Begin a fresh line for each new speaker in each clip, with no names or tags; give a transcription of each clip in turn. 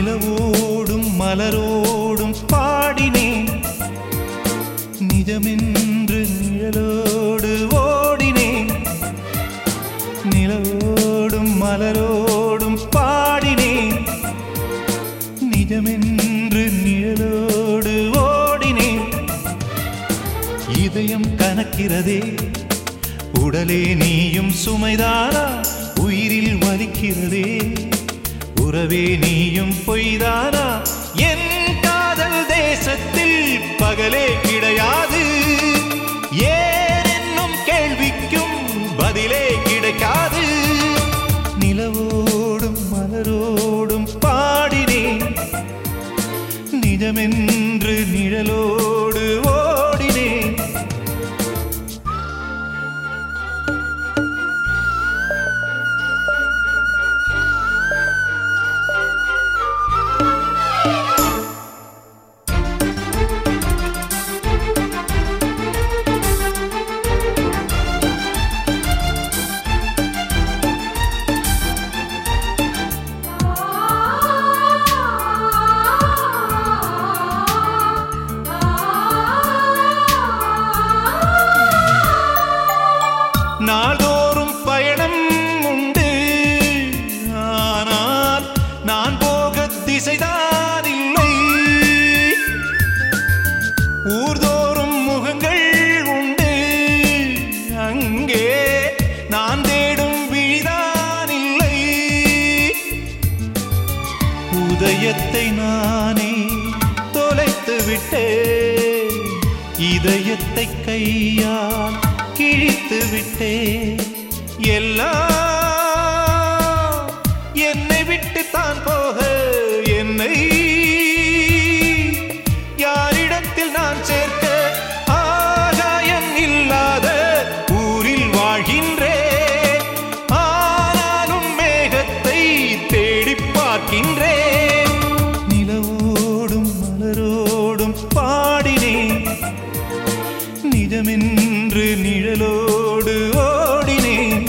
நிலவோடும் மலரோடும் பாடினேன், நிஜமென்று நிழலோடு ஓடினேன். நிலவோடும் மலரோடும் பாடினேன், நிஜமென்று நிழலோடு ஓடினேன். இதயம் கனக்கிறதே, உடலே நீயும் சுமைதானா, உயிரில் வலிக்கிறதே உறவே நீயும் பொய்தானா. என் காதல் தேசத்தில் பகலே கிடையாது, ஏன் என்னும் கேள்விக்கும் பதிலே கிடைக்காது. நிலவோடும் மலரோடும் பாடினேன், நிஜமென்று நிழலோடு ஓடினேன். நாள்தோறும் பயணம் உண்டு, ஆனால் நான் போக திசைதான் இல்லை. ஊர்தோறும் முகங்கள் உண்டு, அங்கே நான் தேடும் விழிதான் இல்லை. உதயத்தை நானே தொலைத்து விட்டேன், இதயத்தை கையால் கிழித்து விட்டே. எல்லாம் என்னை விட்டு தான் போக, என்னை யாரிடத்தில் நான் சேர்க்க. ஆகாயம் இல்லாத ஊரில் வாழ்கின்றேன், ஆனாலும் மேகத்தை தேடி பார்க்கின்றேன். நிலவோடும் மலரோடும் பாடினேன், நிஜமென்று நிழலோடு ஓடினேன்.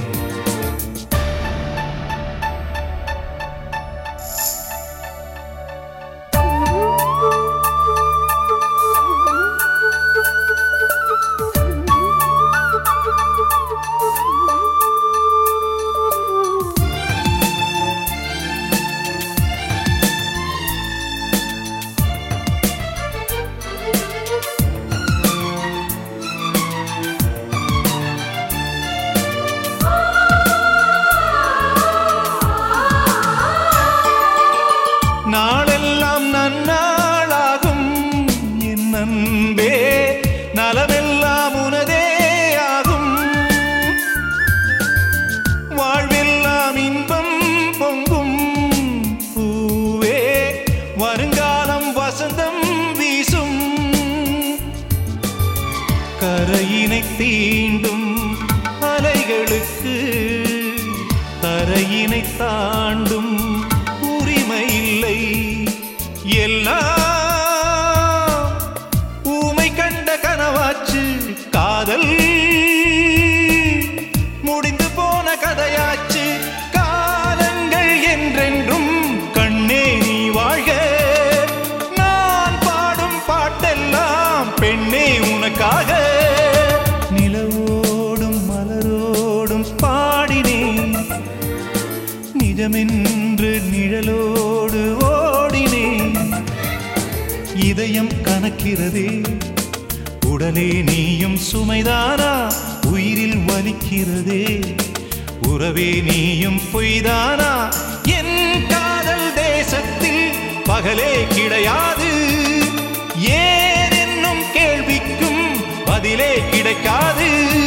நாளெல்லாம் நன்னாளாகும் என் அன்பே, நலமெல்லாம் உனதே ஆகும். வாழ்வெல்லாம் இன்பம் பொங்கும் பூவே, வருங்காலம் வசந்தம் வீசும். கரையினை தீண்டும் அலைகளுக்கு தரையினை தாண்டும் உரிமை இல்லை. எல்லாம் ஊமை கண்ட கனவாச்சு, காதல் முடிந்து போன கதையாச்சு. காலங்கள் என்றென்றும் கண்ணே நீ வாழ்க, நான் பாடும் பாட்டெல்லாம் பெண்ணே உனக்காக. நிலவோடும் மலரோடும் பாடினேன், நிஜமென்று நிழலோடு ஓடினேன். இதயம் கனக்கிறதே, உடலே நீயும் சுமைதானா, உயிரில் வலிக்கிறதே உறவே நீயும் பொய்தானா. என் காதல் தேசத்தில் பகலே கிடையாது, ஏன் என்னும் கேள்விக்கும் பதிலே கிடைக்காது.